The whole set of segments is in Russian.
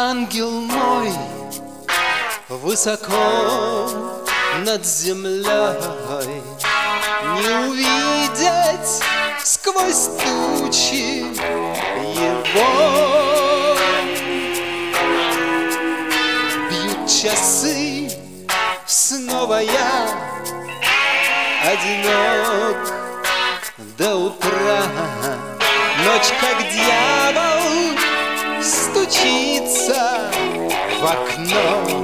Ангел мой, высоко над землей, не увидеть сквозь тучи его. Бьют часы, снова я одинок до утра. Ночь, как дьявол, стучится в окно.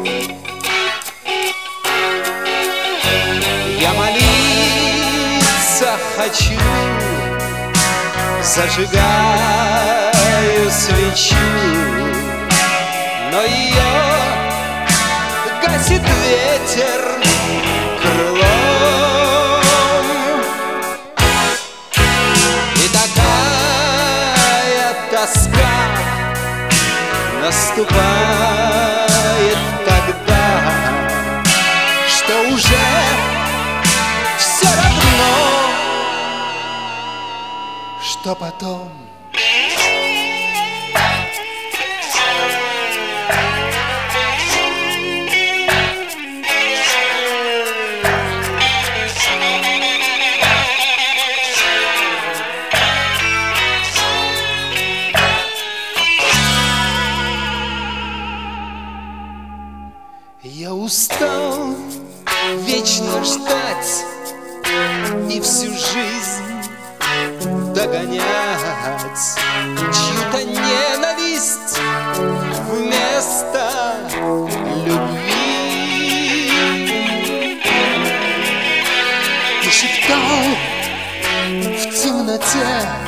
Я молиться хочу, зажигаю свечу, но ее гасит ветер крылом. И такая тоска наступает тогда, что уже все равно, что потом. Я устал вечно ждать и всю жизнь догонять чью-то ненависть вместо любви. Ты шептал в темноте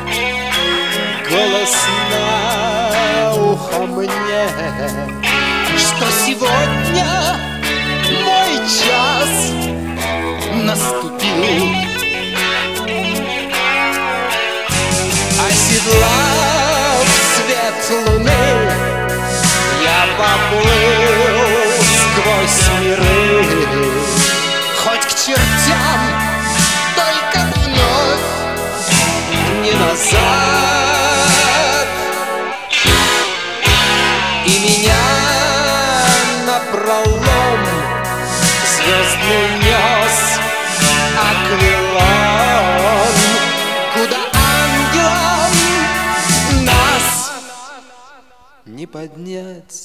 голос на ухо мне, что сегодня мой час наступил. Оседлав свет луны, я поплыл сквозь миры, хоть к чертям, только вновь не назад. И меня напролом звездный нес Аквилон, куда ангелам нас не поднять.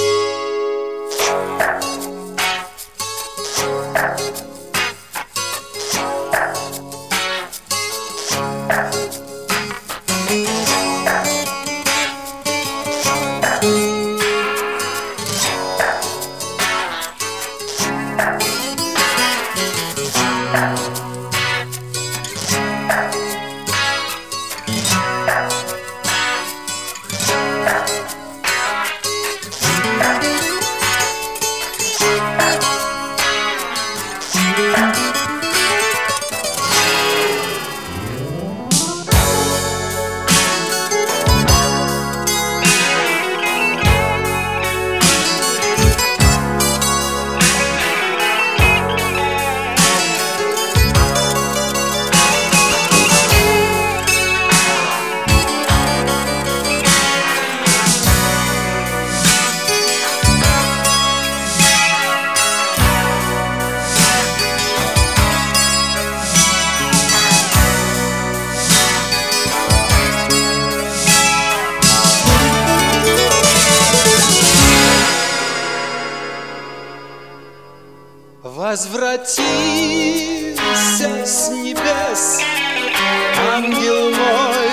Возвратился с небес, ангел мой,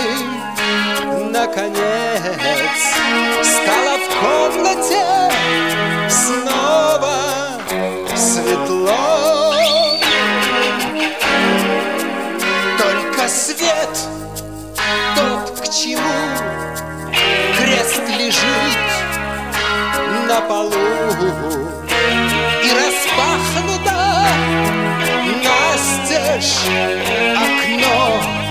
наконец. Стало в комнате снова светло. Только свет тот, к чему крест лежит на полу, и распахнуто настежь окно.